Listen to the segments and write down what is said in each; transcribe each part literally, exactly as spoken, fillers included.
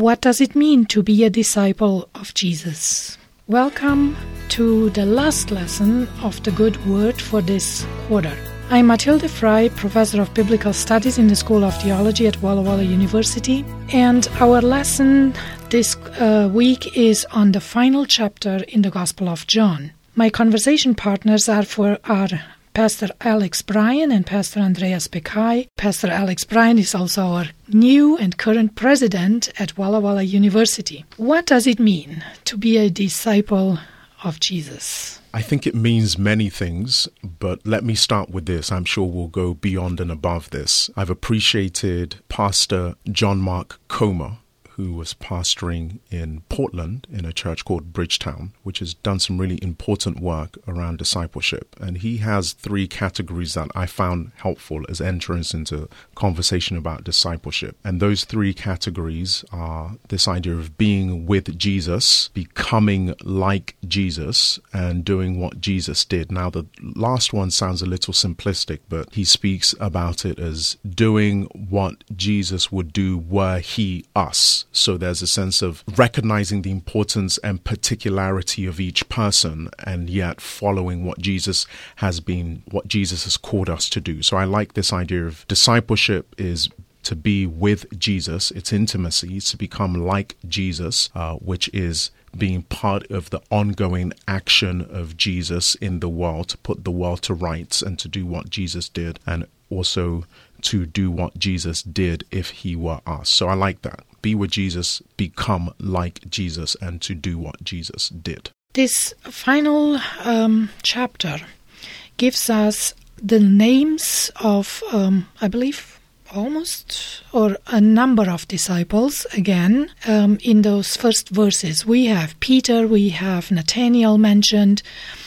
What does it mean to be a disciple of Jesus? Welcome to the last lesson of the Good Word for this quarter. I'm Mathilde Frey, Professor of Biblical Studies in the School of Theology at Walla Walla University, and our lesson this uh, week is on the final chapter in the Gospel of John. My conversation partners are for are Pastor Alex Bryan and Pastor Andreas Bekai. Pastor Alex Bryan is also our new and current president at Walla Walla University. What does it mean to be a disciple of Jesus? I think it means many things, but let me start with this. I'm sure we'll go beyond and above this. I've appreciated Pastor John Mark Comer, who was pastoring in Portland in a church called Bridgetown, which has done some really important work around discipleship. And he has three categories that I found helpful as entrance into conversation about discipleship. And those three categories are this idea of being with Jesus, becoming like Jesus, and doing what Jesus did. Now, the last one sounds a little simplistic, but he speaks about it as doing what Jesus would do were he us. So there's a sense of recognizing the importance and particularity of each person and yet following what Jesus has been, what Jesus has called us to do. So I like this idea of discipleship is to be with Jesus. It's intimacy. It's to become like Jesus, uh, which is being part of the ongoing action of Jesus in the world, to put the world to rights and to do what Jesus did, and also to do what Jesus did if he were us. So I like that. Be with Jesus, become like Jesus, and to do what Jesus did. This final um, chapter gives us the names of, um, I believe, almost or a number of disciples again um, in those first verses. We have Peter, we have Nathanael mentioned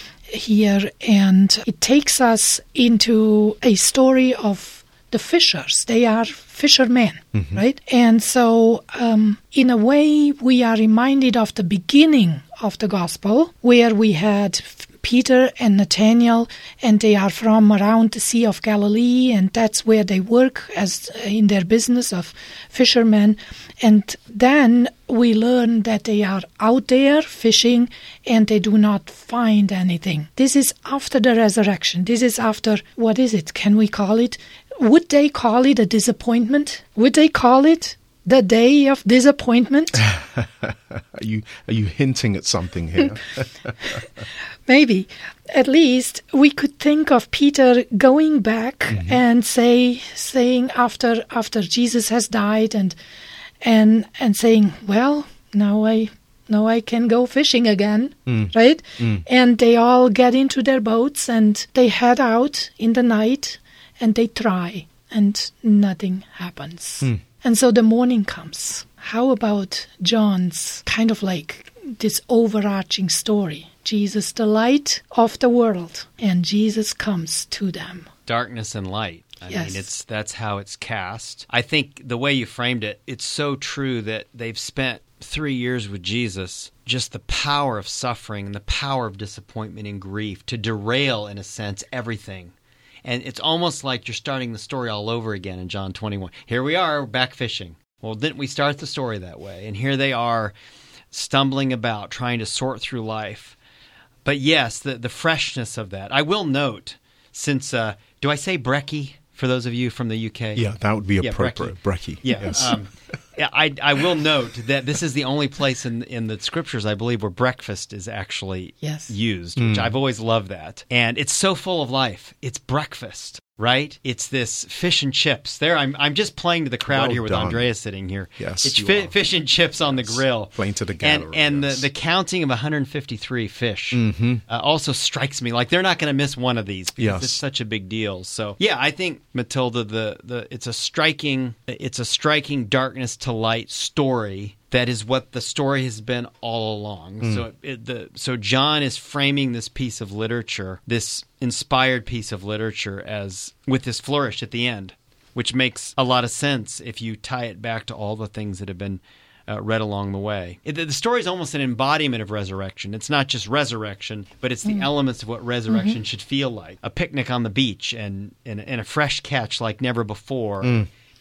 here, and it takes us into a story of the fishers. They are fishermen, mm-hmm. right? And so um, in a way we are reminded of the beginning of the gospel, where we had Peter and Nathanael, and they are from around the Sea of Galilee, and that's where they work as in their business of fishermen. And then we learn that they are out there fishing and they do not find anything. This is after the resurrection. This is after, what is it? Can we call it? Would they call it a disappointment? Would they call it the day of disappointment? are you are you hinting at something here? Maybe. At least we could think of Peter going back mm-hmm. and say saying after after Jesus has died and and and saying, well, now I now I can go fishing again, mm. right? Mm. And they all get into their boats and they head out in the night and they try and nothing happens. Mm. And so the morning comes. How about John's kind of like this overarching story? Jesus, the light of the world, and Jesus comes to them. Darkness and light. I yes. mean, it's that's how it's cast. I think the way you framed it, it's so true that they've spent three years with Jesus, just the power of suffering and the power of disappointment and grief to derail, in a sense, everything. And it's almost like you're starting the story all over again in John twenty-one. Here we are, back fishing. Well, didn't we start the story that way? And here they are, stumbling about, trying to sort through life. But yes, the, the freshness of that. I will note, since, uh, do I say brekkie for those of you from the U K? Yeah, that would be yeah, appropriate. Brekkie. Yeah. Yes. Um, yeah, I, I will note that this is the only place in in the scriptures, I believe, where breakfast is actually yes. used, which mm. I've always loved that. And it's so full of life. It's breakfast, right? It's this fish and chips. There, I'm I'm just playing to the crowd well here with done. Andrea sitting here. Yes, it's fi- fish and chips on yes. the grill. Playing to the gathering. And, and yes. the, the counting of one hundred fifty-three fish mm-hmm. uh, also strikes me. Like, they're not going to miss one of these because yes. it's such a big deal. So, yeah, I think, Matilda, the, the it's a striking it's a striking darkness to light story. That is what the story has been all along. Mm. So it, the, so John is framing this piece of literature, this inspired piece of literature, as with this flourish at the end, which makes a lot of sense if you tie it back to all the things that have been uh, read along the way. It, the story is almost an embodiment of resurrection. It's not just resurrection, but it's the mm. elements of what resurrection mm-hmm. should feel like. A picnic on the beach and, and, and a fresh catch like never before. Mm.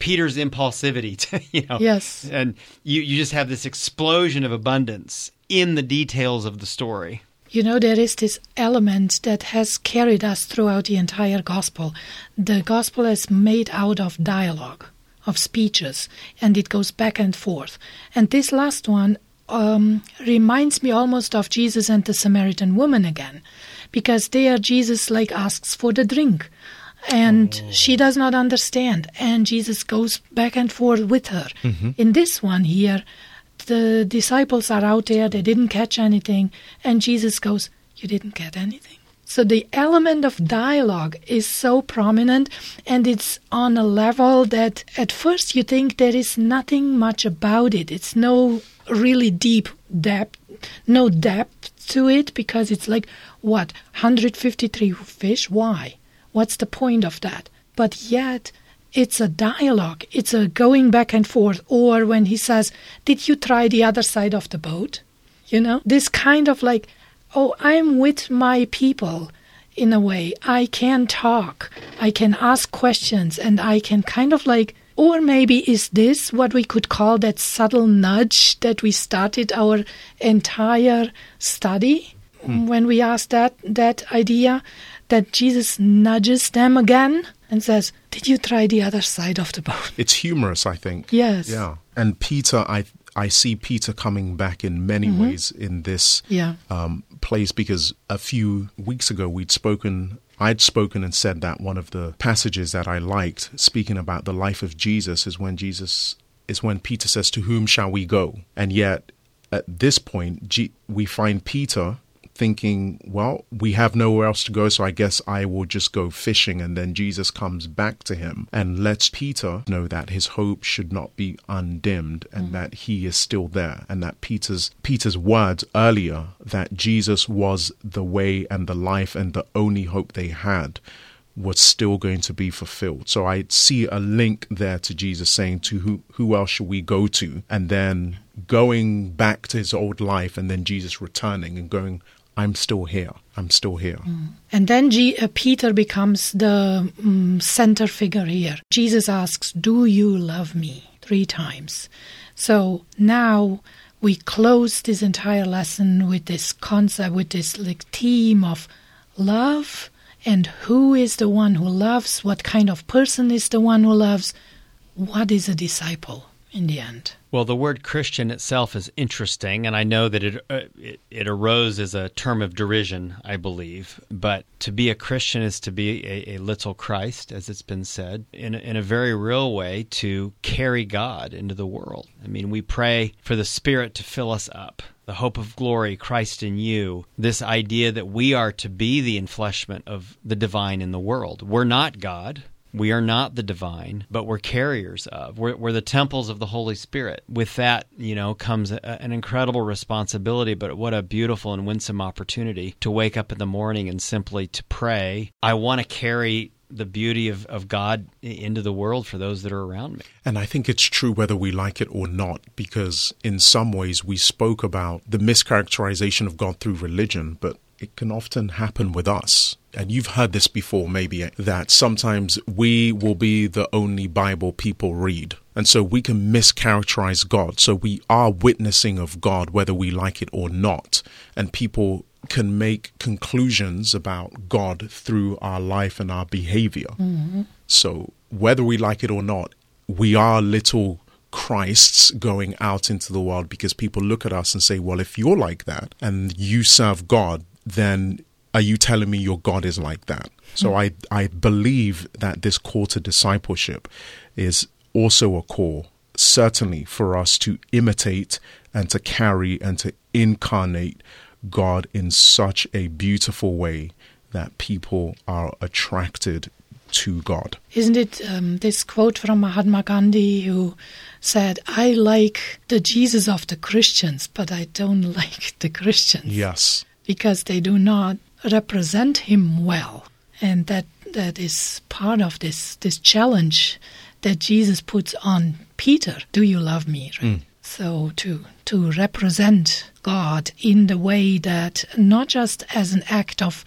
Peter's impulsivity, to, you know. Yes. And you, you just have this explosion of abundance in the details of the story. You know, there is this element that has carried us throughout the entire gospel. The gospel is made out of dialogue, of speeches, and it goes back and forth. And this last one um, reminds me almost of Jesus and the Samaritan woman again, because there Jesus like asks for the drink, and oh. she does not understand, and Jesus goes back and forth with her. Mm-hmm. In this one here, the disciples are out there, they didn't catch anything, and Jesus goes, you didn't get anything? So the element of dialogue is so prominent, and it's on a level that at first you think there is nothing much about it. It's no really deep depth, no depth to it, because it's like, what, one hundred fifty-three fish? Why? What's the point of that? But yet it's a dialogue. It's a going back and forth. Or when he says, did you try the other side of the boat? You know, this kind of like, oh, I'm with my people in a way. I can talk. I can ask questions, and I can kind of like, or maybe is this what we could call that subtle nudge that we started our entire study hmm. when we asked that, that idea that Jesus nudges them again and says, did you try the other side of the boat? It's humorous, I think. Yes. Yeah. And Peter, I I see Peter coming back in many mm-hmm. ways in this yeah. um, place, because a few weeks ago we'd spoken, I'd spoken and said that one of the passages that I liked, speaking about the life of Jesus, is when Jesus, is when Peter says, to whom shall we go? And yet at this point, G- we find Peter thinking, well, we have nowhere else to go, so I guess I will just go fishing. And then Jesus comes back to him and lets Peter know that his hope should not be undimmed, and mm. that he is still there, and that Peter's Peter's words earlier that Jesus was the way and the life and the only hope they had was still going to be fulfilled. So I see a link there to Jesus saying, to who, who else should we go to? And then going back to his old life, and then Jesus returning and going, I'm still here. I'm still here. Mm. And then G- uh, Peter becomes the um, center figure here. Jesus asks, do you love me? Three times. So now we close this entire lesson with this concept, with this like theme of love, and who is the one who loves, what kind of person is the one who loves, what is a disciple in the end. Well, the word Christian itself is interesting, and I know that it, uh, it it arose as a term of derision, I believe. But to be a Christian is to be a, a little Christ, as it's been said, in a, in a very real way, to carry God into the world. I mean, we pray for the Spirit to fill us up, the hope of glory, Christ in you, this idea that we are to be the enfleshment of the divine in the world. We're not God. We are not the divine, but we're carriers of. We're, we're the temples of the Holy Spirit. With that, you know, comes a, an incredible responsibility, but what a beautiful and winsome opportunity to wake up in the morning and simply to pray, I want to carry the beauty of, of God into the world for those that are around me. And I think it's true whether we like it or not, because in some ways we spoke about the mischaracterization of God through religion, but it can often happen with us. And you've heard this before, maybe, that sometimes we will be the only Bible people read. And so we can mischaracterize God. So we are witnessing of God, whether we like it or not. And people can make conclusions about God through our life and our behavior. Mm-hmm. So whether we like it or not, we are little Christs going out into the world, because people look at us and say, well, if you're like that and you serve God, then are you telling me your God is like that? So I, I believe that this call to discipleship is also a call, certainly, for us to imitate and to carry and to incarnate God in such a beautiful way that people are attracted to God. Isn't it um, this quote from Mahatma Gandhi, who said, I like the Jesus of the Christians, but I don't like the Christians. Yes. Because they do not represent him well. And that that is part of this this challenge that Jesus puts on Peter. Do you love me? Right? Mm. So to to represent God in the way that, not just as an act of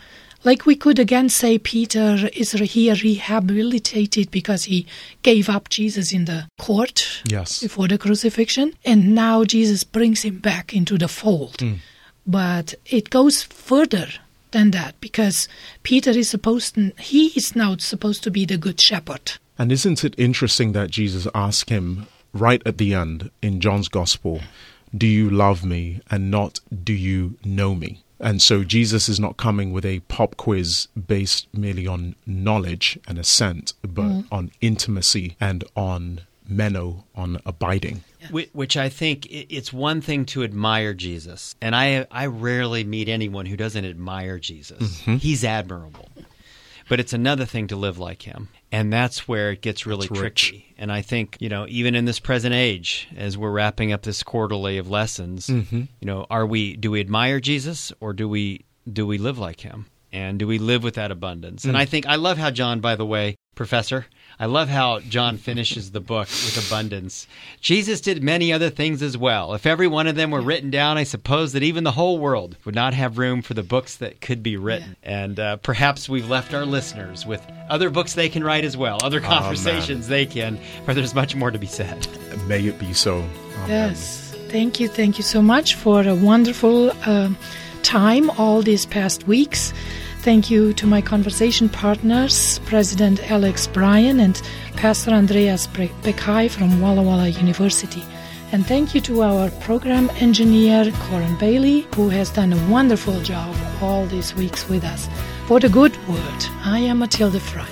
Like we could again say Peter is here rehabilitated because he gave up Jesus in the court yes. before the crucifixion. And now Jesus brings him back into the fold. Mm. But it goes further than that, because Peter is supposed to, he is now supposed to be the good shepherd. And isn't it interesting that Jesus asked him right at the end in John's Gospel, do you love me, and not do you know me? And so Jesus is not coming with a pop quiz based merely on knowledge and assent, but mm. on intimacy and on meno, on abiding. Which I think it's one thing to admire Jesus. And I I rarely meet anyone who doesn't admire Jesus. Mm-hmm. He's admirable. But it's another thing to live like him. And that's where it gets really that's tricky. Rich. And I think, you know, even in this present age, as we're wrapping up this quarterly of lessons, mm-hmm. you know, are we, do we admire Jesus, or do we, do we live like him? And do we live with that abundance? Mm. And I think, I love how John, by the way, Professor, I love how John finishes the book with abundance. Jesus did many other things as well. If every one of them were written down, I suppose that even the whole world would not have room for the books that could be written. Yeah. And uh, perhaps we've left our listeners with other books they can write as well, other conversations oh, they can, where there's much more to be said. May it be so. Amen. Yes. Thank you. Thank you so much for a wonderful uh, time all these past weeks. Thank you to my conversation partners, President Alex Bryan and Pastor Andreas Bekai from Walla Walla University. And thank you to our program engineer, Corin Bailey, who has done a wonderful job all these weeks with us. For the Good Word, I am Matilda Fry.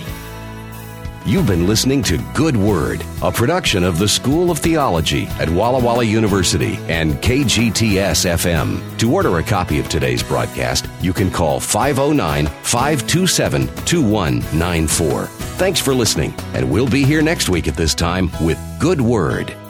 You've been listening to Good Word, a production of the School of Theology at Walla Walla University and K G T S F M. To order a copy of today's broadcast, you can call five oh nine, five two seven, two one nine four. Thanks for listening, and we'll be here next week at this time with Good Word.